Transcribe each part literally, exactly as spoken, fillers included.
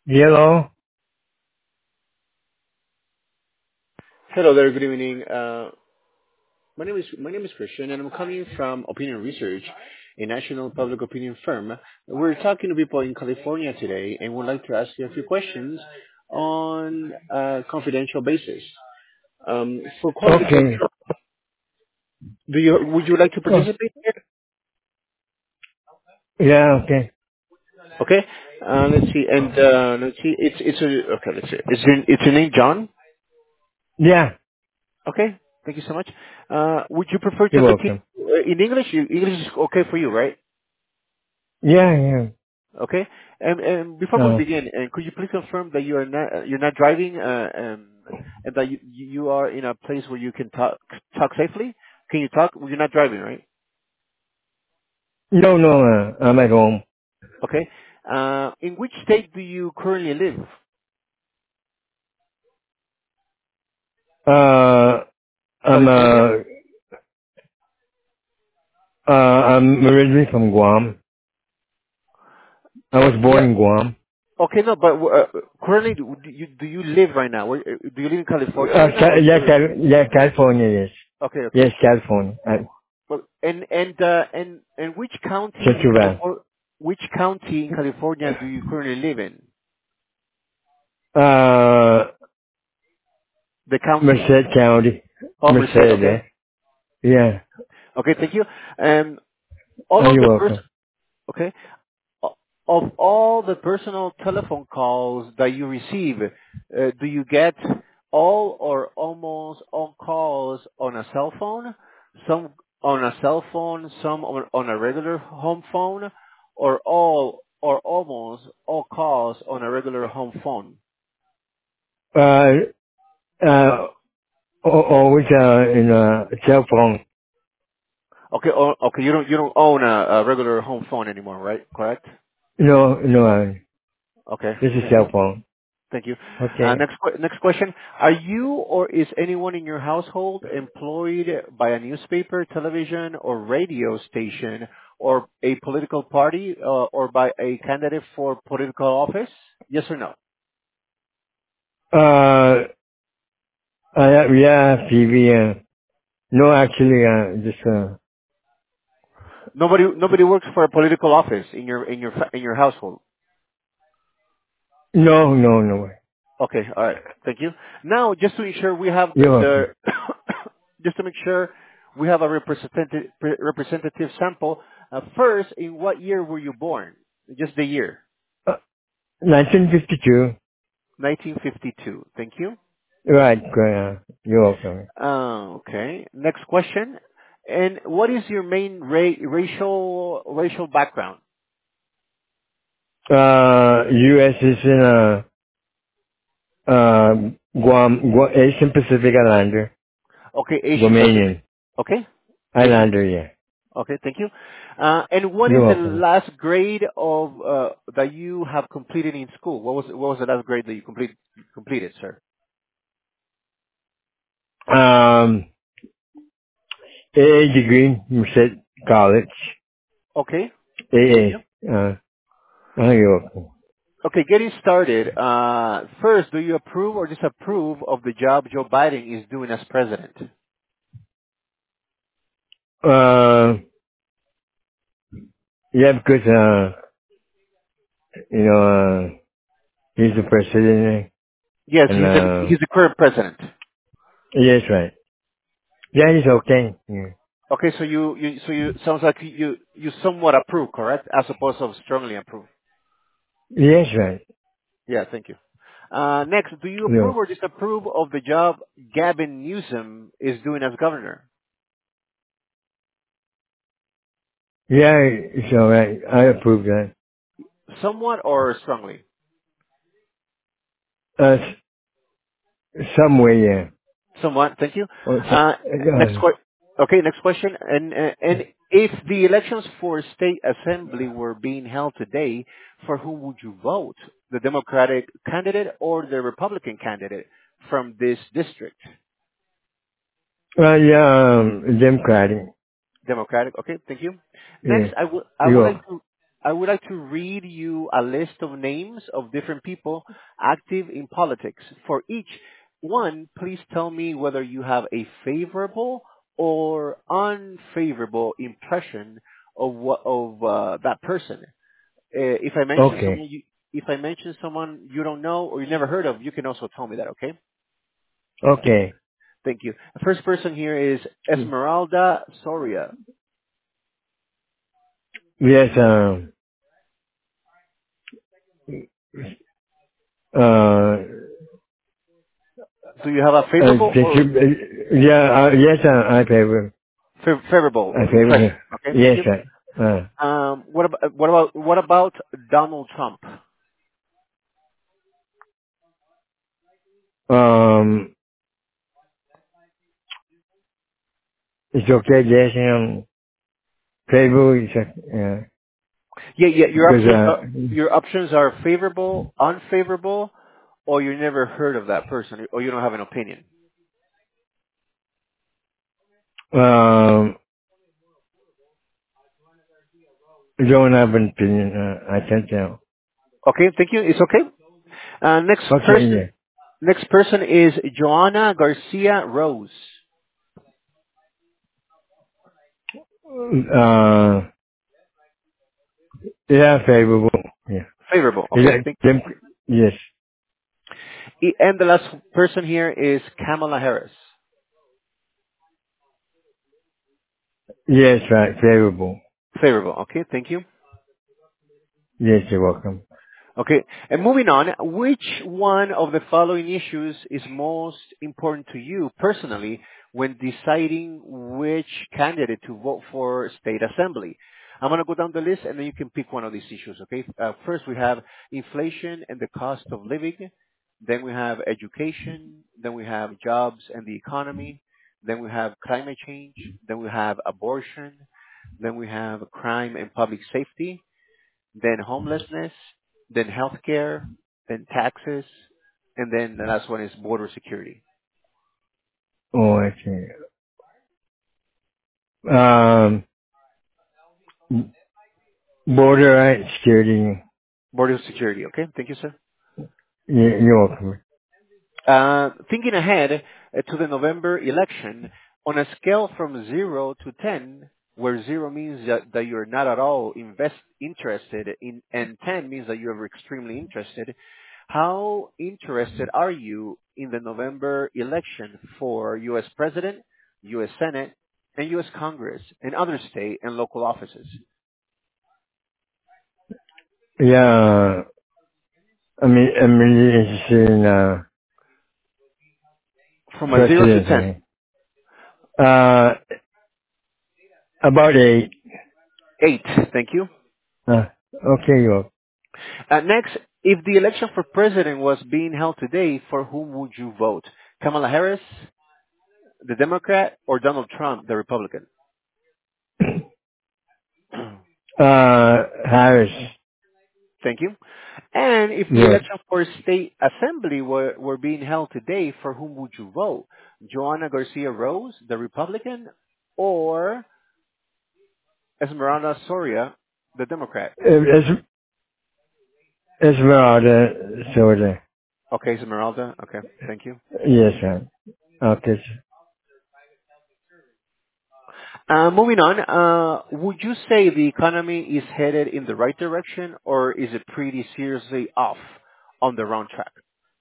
Hello? Hello there. Good evening. Uh, my name is my name is Christian, and I'm coming from Opinion Research, a national public opinion firm. We're talking to people in California today, and would like to ask you a few questions on a confidential basis. Um, for quality Okay. control, do you would you like to Oh, participate here? yeah, okay. Okay. Uh, let's see. And uh, let's see. It's it's a okay. Let's see. It's your, it's your name, John. Yeah, Okay. Thank you so much. Uh, would you prefer to you're continue welcome. uh, in English? You, English is okay for you, right? Yeah, yeah. Okay. And and before we Uh, begin, and could you please confirm that you are not uh, you're not driving, uh, um, and that you you are in a place where you can talk talk safely? Can you talk? Well, you're not driving, right? no, no, uh, I'm at home. Okay. Uh, in which state do you currently live? Uh, I'm, California? uh, uh, I'm originally from Guam. I was born Yeah. in Guam. Okay, no, but uh, currently, do you do you live right now? Where, uh, do you live in California Uh, right now, Ca- or, yeah, or Cal- yeah, California, yes. okay, okay. Yes, California. I, Well, and and uh, and and which county in Central California? Which county in California do you currently live in? Valley. Uh, The county. Merced County. Oh, Merced. Merced, Okay. eh? Yeah. Okay, thank you. Um, all Oh, of you're the pers- welcome. okay, o- of all the personal telephone calls that you receive, uh, do you get all or almost all calls on a cell phone, some on a cell phone, some on, on a regular home phone, or all or almost all calls on a regular home phone? Uh, uh, al- always, uh, in a cell phone. Okay, o- okay, you don't you don't own a, a regular home phone anymore, right? Correct? No, no, uh, Okay, this is thank you. cell phone. Thank you. Uh, Okay. Next que- next question. Are you or is anyone in your household employed by a newspaper, television, or radio station, or a political party, uh, or by a candidate for political office? Yes or no? Uh, I have, yeah, T V, uh, no, actually, uh, just, uh, Nobody nobody works for a political office in your in your fa- in your household. no, no, no way. Okay. All right. Thank you. Now, just to ensure we have the, You're welcome. the just to make sure we have a representative representative sample. Uh, first, in what year were you born? Just the year. Uh, nineteen fifty-two. nineteen fifty-two. Thank you. Right, uh, you're welcome. Uh, okay. Next question. And what is your main ra- racial racial background? Uh, U S is in, uh, uh, Guam, Guam, Asian Pacific Islander. Okay, Asian Pacific. Guamanian. Okay. Asian. Islander, yeah. Okay, thank you. Uh, and what is You're the welcome. last grade of uh, that you have completed in school? What was what was the last grade that you complete, completed, sir? Um, A A degree, Merced College. Okay, thank you. A A, uh, oh, you're welcome. Okay, getting started. Uh, first, do you approve or disapprove of the job Joe Biden is doing as president? Uh, yeah, because, uh, you know, uh, he's the president, Yes, and, he's the uh, he's the current president. yes, right. Yeah, he's okay. Yeah. Okay, so you, you so you sounds like you you somewhat approve, correct? As opposed to strongly approve. Yes, right. Yeah, thank you. Uh, next, do you No. approve or disapprove of the job Gavin Newsom is doing as governor? Yeah, it's alright. I approve that. Somewhat or strongly? Uh, s- some way, yeah. Somewhat. Thank you. Oh, so, Uh, next uh, que- Okay, next question. And uh, and if the elections for state assembly were being held today, for whom would you vote? The Democratic candidate or the Republican candidate from this district? uh, yeah, um, Democratic. Democratic. Okay, thank you. Yeah. Next, I would I would You like are. to. I would like to read you a list of names of different people active in politics. For each one, please tell me whether you have a favorable or unfavorable impression of what, of uh, that person. Uh, if I mention Okay. someone you, if I mention someone you don't know or you never heard of, you can also tell me that, okay? Okay. Thank you. The first person here is Esmeralda Soria. Yes, um, uh, Do you have a uh, favorable did or you, yeah, uh, yes, uh, I favor, fa- favorable I impression? favor, Okay, thank yes, you. uh, Um, what about what about what about Donald Trump? uh, um, it's okay, yes, um, favor, is, uh, Yeah, yeah. Your because, options are uh, your options are favorable, unfavorable, or you never heard of that person, or you don't have an opinion. um, don't have an opinion, uh, I can't tell. Okay, thank you. It's okay. Uh, next Okay, person. yeah. Next person is Joanna Garcia Rose. Uh, yeah, favorable, yeah. Favorable. Is Okay, that, thank dem- yes, you. And the last person here is Kamala Harris. yes, right, favorable. Favorable. Okay, thank you. Yes, you're welcome. Okay, and moving on, which one of the following issues is most important to you personally when deciding which candidate to vote for state assembly? I'm going to go down the list and then you can pick one of these issues, okay? Uh, first we have inflation and the cost of living. Then we have education. Then we have jobs and the economy. Then we have climate change. Then we have abortion. Then we have crime and public safety, then homelessness, then healthcare, then taxes, and then the last one is border security. Oh, I see. Um, border right security. Border security, okay? Thank you, sir. You- You're welcome. Uh, thinking ahead uh, to the November election, on a scale from zero to ten, where zero means that, that you're not at all invest, interested in, and ten means that you're extremely interested, how interested are you in the November election for U S President, U S Senate, and U S Congress, and other state and local offices? Yeah, I mean, I'm really interested in, uh, From a zero to ten. presidency. Uh, about eight. Eight, thank you. Uh, okay, you're welcome. Uh, next, if the election for president was being held today, for whom would you vote? Kamala Harris, the Democrat, or Donald Trump, the Republican? Uh, Harris. Thank you. And if the Yes. election for state assembly were, were being held today, for whom would you vote? Joanna Garcia Rose, the Republican, or Esmeralda Soria, the Democrat? Es- Esmeralda, sort of. Okay, Esmeralda. Okay, thank you. Yes, sir. Okay. Uh, moving on, uh, would you say the economy is headed in the right direction, or is it pretty seriously off on the wrong track?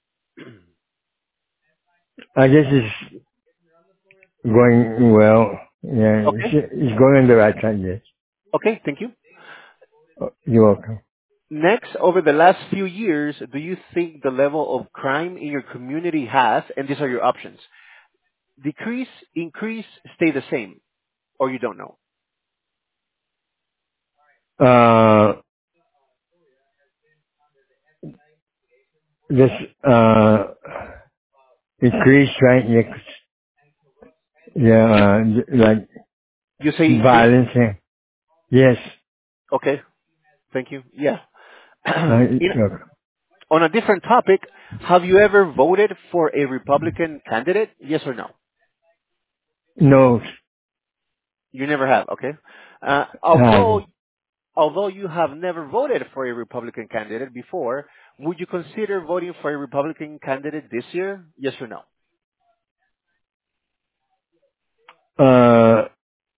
I guess it's going well. Yeah, it's, Okay. it's going in the right track, yes. Okay, thank you. Oh, you're welcome. Next, over the last few years, do you think the level of crime in your community has, and these are your options, decrease, increase, stay the same, or you don't know? Uh, this, uh, increase, right? Yes. Yeah, uh, like You say increase? violence. Yeah. Yes. Okay, thank you. Yeah. Uh, In, look, on a different topic, have you ever voted for a Republican candidate? Yes or no? no, You never have, okay. Uh, I although haven't. although you have never voted for a Republican candidate before, would you consider voting for a Republican candidate this year? Yes or no? Uh,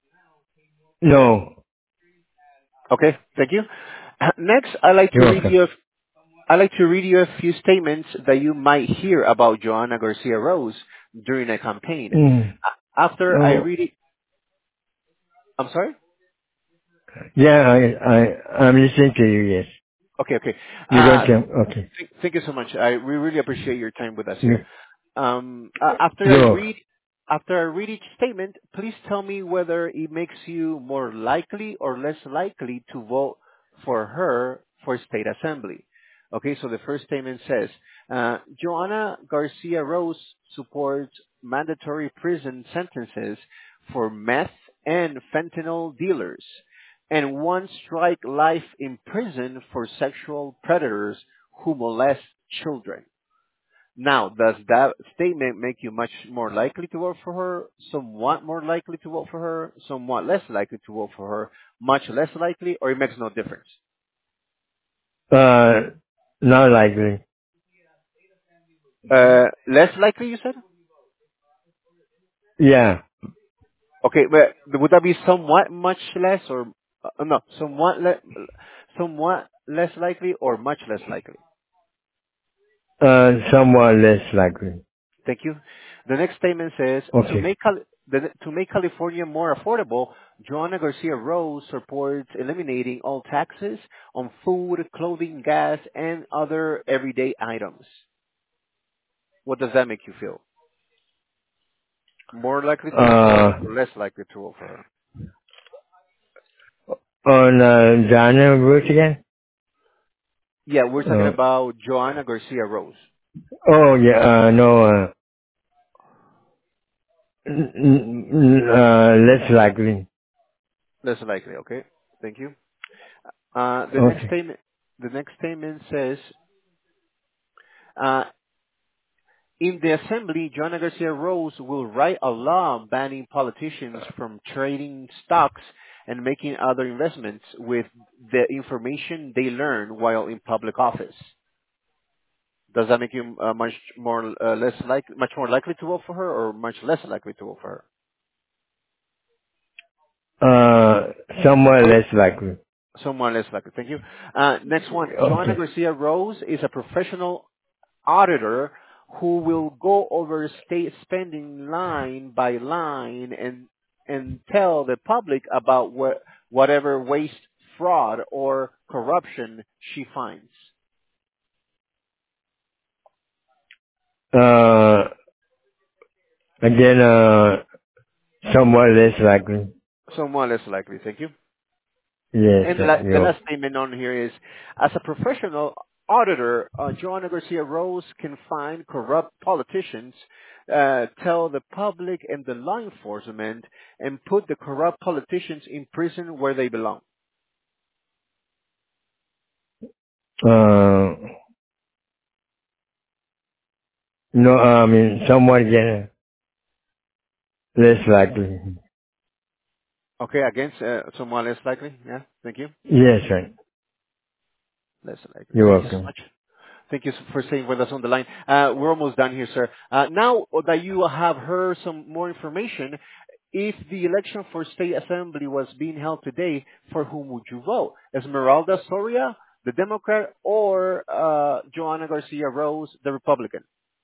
no. Okay, thank you. Next, I'd like to You're read welcome. you a, I'd like to read you a few statements that you might hear about Joanna Garcia Rose during a campaign. Mm. After I Oh, read it, I'm sorry? yeah, I, I, I'm listening to you, yes. Okay, okay. You're going Uh, to, okay. th- thank you so much. I we really appreciate your time with us here. You, Um, uh, after I you're welcome. read after I read each statement, please tell me whether it makes you more likely or less likely to vote for her for state assembly. Okay, so the first statement says, uh, Joanna Garcia Rose supports mandatory prison sentences for meth and fentanyl dealers and one strike life in prison for sexual predators who molest children. Now, does that statement make you much more likely to vote for her, somewhat more likely to vote for her, somewhat less likely to vote for her, much less likely, or it makes no difference? Uh, not likely. Uh, less likely, you said? Yeah. Okay, but would that be somewhat much less, or uh, no, somewhat le- somewhat less likely, or much less likely? Uh, somewhat less likely. Thank you. The next statement says, to Okay. make, Cal- the, to make California more affordable, Joanna Garcia Rose supports eliminating all taxes on food, clothing, gas, and other everyday items. What does that make you feel? More likely to vote for her Uh, or less likely to vote for her? on, uh, Daniel Bruce again? Yeah, we're talking Uh, about Joanna Garcia Rose. oh, yeah, uh, no, uh, n- n- n- uh, less likely. Less likely, okay? Thank you. Uh, the next Okay. statement, the next statement says, uh, in the assembly, Joanna Garcia Rose will write a law banning politicians from trading stocks and making other investments with the information they learn while in public office. Does that make you uh, much more uh, less like much more likely to vote for her, or much less likely to vote for her? Uh, somewhat less likely. Somewhat less likely. Thank you. Uh, next one. Joanna Okay. Garcia Rose is a professional auditor who will go over state spending line by line and and tell the public about what whatever waste, fraud, or corruption she finds. Uh, again, uh, somewhat less likely. So more or less likely. Thank you. Yes, And the, uh, la- the you last statement on here is, as a professional auditor, uh, Joanna Garcia Rose can find corrupt politicians, uh, tell the public and the law enforcement, and put the corrupt politicians in prison where they belong. uh, no, I mean, somewhat again, less likely. Okay, against uh, someone less likely. Yeah, thank you. Yes, right. Less likely. You're Thank you so welcome. much. Thank you for staying with us on the line. Uh, we're almost done here, sir. Uh, now that you have heard some more information, if the election for state assembly was being held today, for whom would you vote? Esmeralda Soria, the Democrat, or uh, Joanna Garcia Rose, the Republican?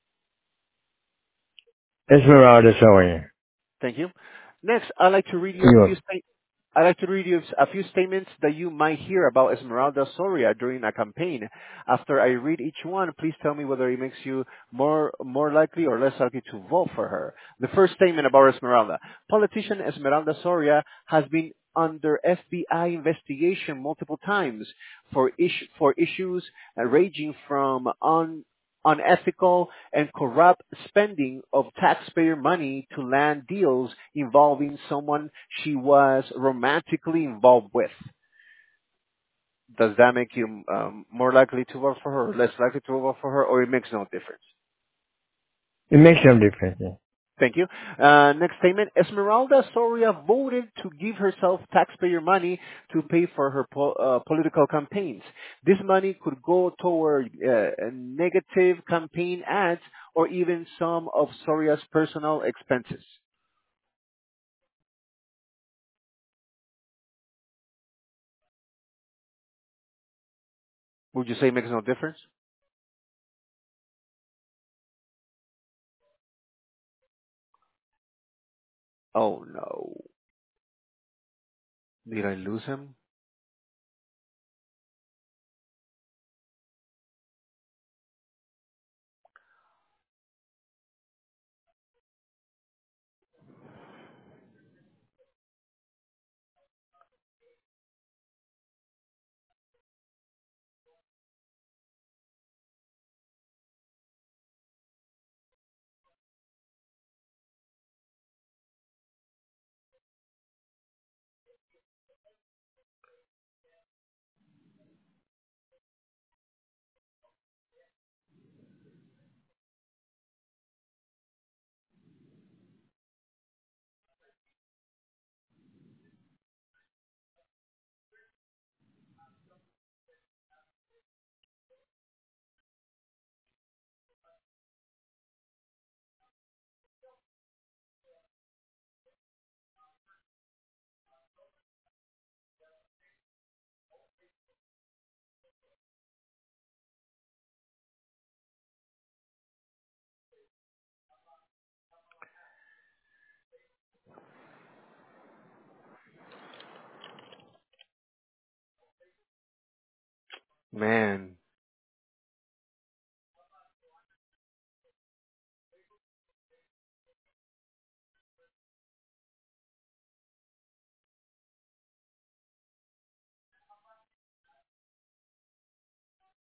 Esmeralda Sawyer. Thank you. Next, I'd like to read you a You're few sta- I'd like to read you a few statements that you might hear about Esmeralda Soria during a campaign. After I read each one, please tell me whether it makes you more more likely or less likely to vote for her. The first statement about Esmeralda. Politician Esmeralda Soria has been under F B I investigation multiple times for, issue, for issues uh, ranging from un, unethical and corrupt spending of taxpayer money to land deals involving someone she was romantically involved with. Does that make you um, more likely to vote for her, or less likely to vote for her, or it makes no difference? It makes some difference. Yeah. Thank you. Uh, next statement. Esmeralda Soria voted to give herself taxpayer money to pay for her po- uh, political campaigns. This money could go toward uh, negative campaign ads or even some of Soria's personal expenses. Would you say it makes no difference? Oh no. Did I lose him? Man.